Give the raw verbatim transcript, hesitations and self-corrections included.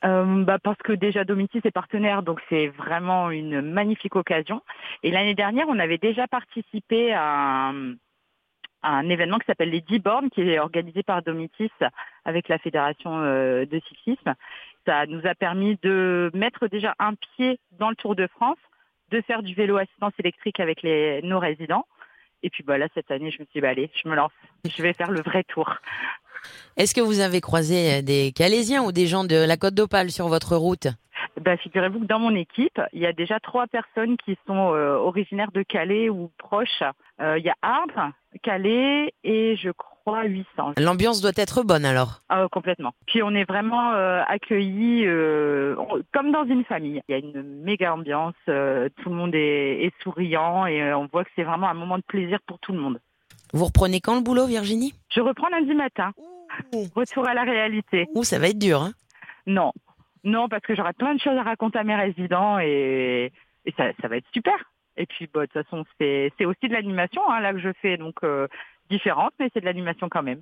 Euh, bah parce que déjà Domitis est partenaire, donc c'est vraiment une magnifique occasion. Et l'année dernière, on avait déjà participé à un, à un événement qui s'appelle les dix bornes, qui est organisé par Domitis avec la Fédération euh, de cyclisme. Ça nous a permis de mettre déjà un pied dans le Tour de France, de faire du vélo assistance électrique avec les, nos résidents. Et puis bah là, cette année, je me suis dit, bah, allez, je me lance, je vais faire le vrai tour. Est-ce que vous avez croisé des Calaisiens ou des gens de la Côte d'Opale sur votre route? Bah, figurez-vous que dans mon équipe, il y a déjà trois personnes qui sont euh, originaires de Calais ou proches. Euh, il y a Ardres, Calais et je crois huit cents. L'ambiance doit être bonne alors. Ah, complètement. Puis on est vraiment euh, accueillis euh, on- comme dans une famille. Il y a une méga ambiance, euh, tout le monde est, est souriant et euh, on voit que c'est vraiment un moment de plaisir pour tout le monde. Vous reprenez quand le boulot, Virginie? Je reprends lundi matin. Ouh, Retour à la réalité. ouh, ça va être dur, hein. Non, non, parce que j'aurai plein de choses à raconter à mes résidents et, et ça, ça va être super. Et puis, bah, de toute façon, c'est c'est aussi de l'animation hein, là que je fais, donc euh, différente, mais c'est de l'animation quand même.